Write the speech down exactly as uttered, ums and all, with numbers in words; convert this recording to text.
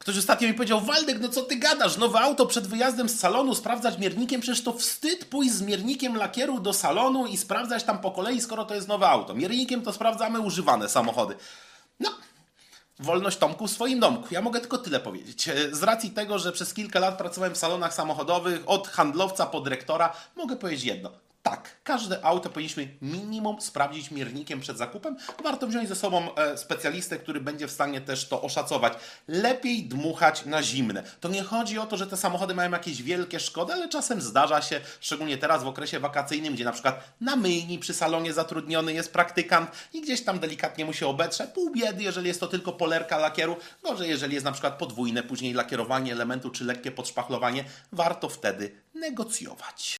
Ktoś ostatnio mi powiedział: Waldek, no co ty gadasz? Nowe auto przed wyjazdem z salonu sprawdzać miernikiem? Przecież to wstyd pójść z miernikiem lakieru do salonu i sprawdzać tam po kolei, skoro to jest nowe auto. Miernikiem to sprawdzamy używane samochody. No, wolność Tomku w swoim domku. Ja mogę tylko tyle powiedzieć. Z racji tego, że przez kilka lat pracowałem w salonach samochodowych, od handlowca po dyrektora, mogę powiedzieć jedno. Tak, każde auto powinniśmy minimum sprawdzić miernikiem przed zakupem. Warto wziąć ze sobą specjalistę, który będzie w stanie też to oszacować. Lepiej dmuchać na zimne. To nie chodzi o to, że te samochody mają jakieś wielkie szkody, ale czasem zdarza się, szczególnie teraz w okresie wakacyjnym, gdzie na przykład na myjni przy salonie zatrudniony jest praktykant i gdzieś tam delikatnie mu się obetrze. Pół biedy, jeżeli jest to tylko polerka lakieru. Gorzej, jeżeli jest na przykład podwójne później lakierowanie elementu czy lekkie podszpachlowanie. Warto wtedy negocjować.